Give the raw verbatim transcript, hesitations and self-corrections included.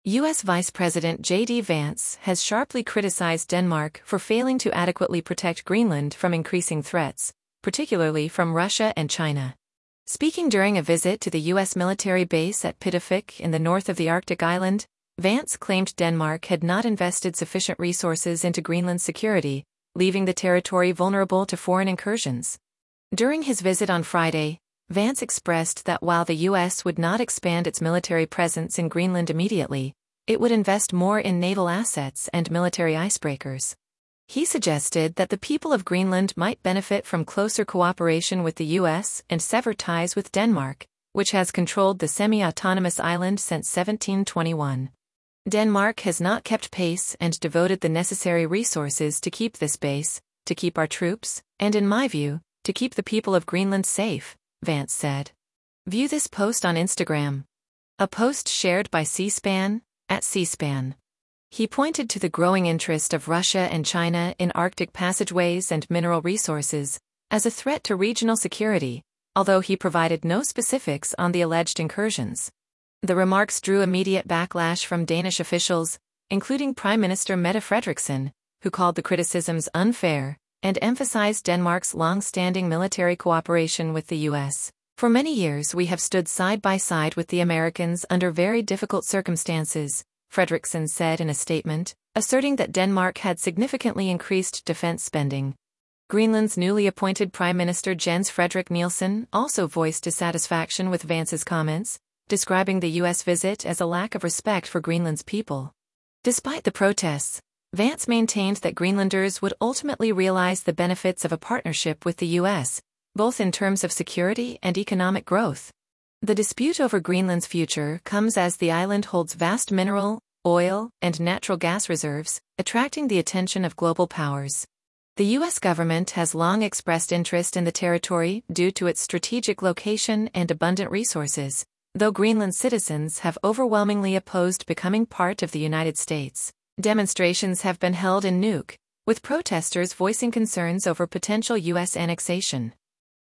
U S Vice President J D Vance has sharply criticized Denmark for failing to adequately protect Greenland from increasing threats, particularly from Russia and China. Speaking during a visit to the U S military base at Pittafik in the north of the Arctic island, Vance claimed Denmark had not invested sufficient resources into Greenland's security, leaving the territory vulnerable to foreign incursions. During his visit on Friday, Vance expressed that while the U S would not expand its military presence in Greenland immediately, it would invest more in naval assets and military icebreakers. He suggested that the people of Greenland might benefit from closer cooperation with the U S and sever ties with Denmark, which has controlled the semi-autonomous island since seventeen twenty-one. Denmark has not kept pace and devoted the necessary resources to keep this base, to keep our troops, and in my view, to keep the people of Greenland safe, Vance said. View this post on Instagram. A post shared by C-SPAN, at C-SPAN. He pointed to the growing interest of Russia and China in Arctic passageways and mineral resources as a threat to regional security, although he provided no specifics on the alleged incursions. The remarks drew immediate backlash from Danish officials, including Prime Minister Mette Frederiksen, who called the criticisms unfair and emphasized Denmark's long-standing military cooperation with the U S. For many years we have stood side by side with the Americans under very difficult circumstances, Frederiksen said in a statement, asserting that Denmark had significantly increased defense spending. Greenland's newly appointed Prime Minister Jens Frederik Nielsen also voiced dissatisfaction with Vance's comments, describing the U S visit as a lack of respect for Greenland's people. Despite the protests, Vance maintained that Greenlanders would ultimately realize the benefits of a partnership with the U S, both in terms of security and economic growth. The dispute over Greenland's future comes as the island holds vast mineral, oil, and natural gas reserves, attracting the attention of global powers. The U S government has long expressed interest in the territory due to its strategic location and abundant resources, though Greenland citizens have overwhelmingly opposed becoming part of the United States. Demonstrations have been held in Nuuk, with protesters voicing concerns over potential U S annexation.